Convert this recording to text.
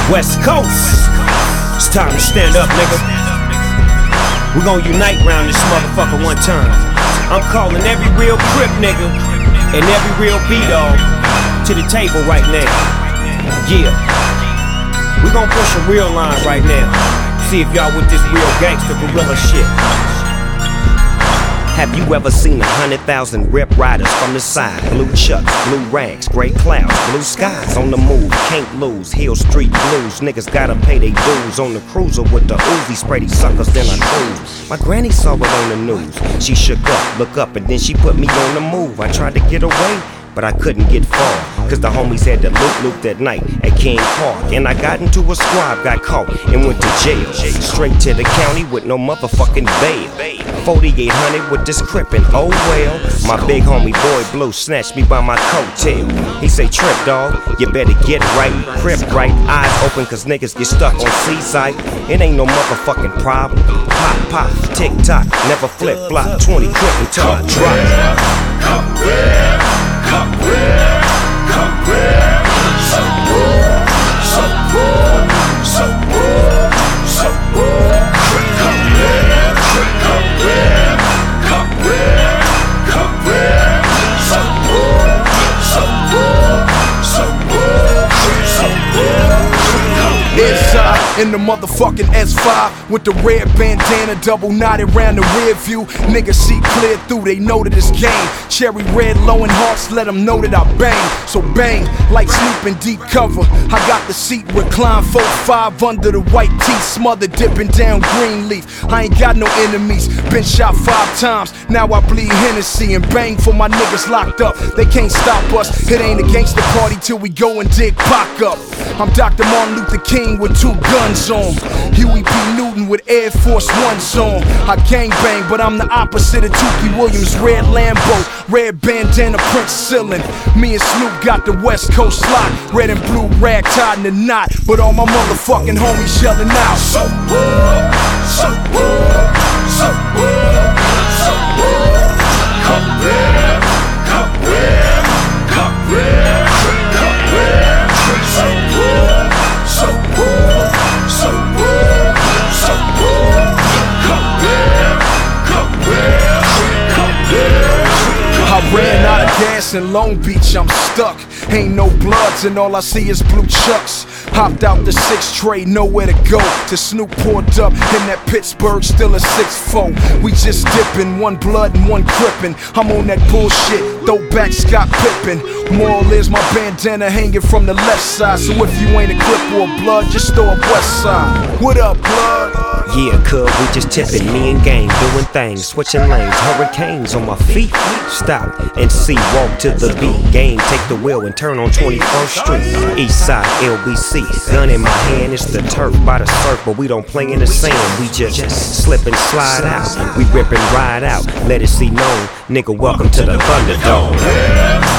West Coast, it's time to stand up, nigga. We gon' unite round this motherfucker one time. I'm calling every real Crip nigga and every real B-Dog to the table right now. Yeah, we gon' push a real line right now. See if y'all with this real gangster gorilla shit. Have you ever seen 100,000 rip riders from the side? Blue chucks, blue rags, gray clouds, blue skies on the move, can't lose. Hill Street blues, niggas gotta pay they dues. On the cruiser with the Uzi, spray these suckers, then I cruise. My granny saw it on the news. She shook up, look up, and then she put me on the move. I tried to get away, but I couldn't get far, cause the homies had the loop that night at King Park. And I got into a squad, got caught, and went to jail. Straight to the county with no motherfucking bail. 4800 with this Crip and oh well. My big homie Boy Blue snatched me by my coattail. He say, Trip dog, you better get right, Crip right, eyes open cause niggas get stuck on Seaside. It ain't no motherfucking problem. Pop, pop, tick tock, never flip, block 20 Crip until I drop. Come real, come real, come real. So cool, so cool, so cool, so cool. Come real, come real, come real, come real. So cool, so cool, so cool, so cool. Inside in the motherfucking S5 with the red bandana double knotted round the rear view. Niggas see clear through, they know that it's game. Cherry red, low in hearts, let them know that I bang. So bang, like sleep in deep cover. I got the seat reclined 4-5 under the white tee, smothered dipping down Greenleaf. I ain't got no enemies, been shot 5 times. Now I bleed Hennessy and bang for my niggas locked up. They can't stop us, it ain't a gangster party till we go and dig Pac up. I'm Dr. Martin Luther King with 2 guns on, Huey P. Newton with Air Force Ones on. I gang bang, but I'm the opposite of Tukey Williams. Red Lambo, red bandana, Prince Ceiling. Me and Snoop got the West Coast lock, red and blue rag tied in a knot, but all my motherfucking homies yelling out. So cool, so cool, so cool, so cool. Come real, come real, come real, come real. So cool, so cool, so cool, so cool. Come real, come real, come real. I ran out of gas in Long Beach, I'm stuck. Ain't no bloods and all I see is blue chucks. Hopped out the 6 tray, nowhere to go. To Snoop poured up in that Pittsburgh, still a 6-4. We just dipping, 1 blood and 1 crippin'. I'm on that bullshit, throwback Scott Pippen. Moral is my bandana hanging from the left side. So if you ain't a Crip or a blood, just throw up West Side. What up, blood? Yeah, cuz we just tipping, me and gang doing things, switching lanes, hurricanes on my feet. Stop and see, walk to the beat. Game, take the wheel and turn on 21st Street. East side, LBC, gun in my hand, it's the turf by the surf, but we don't play in the sand. We just slip and slide out, we rip and ride out. Let it see known, nigga, welcome to the Thunderdome.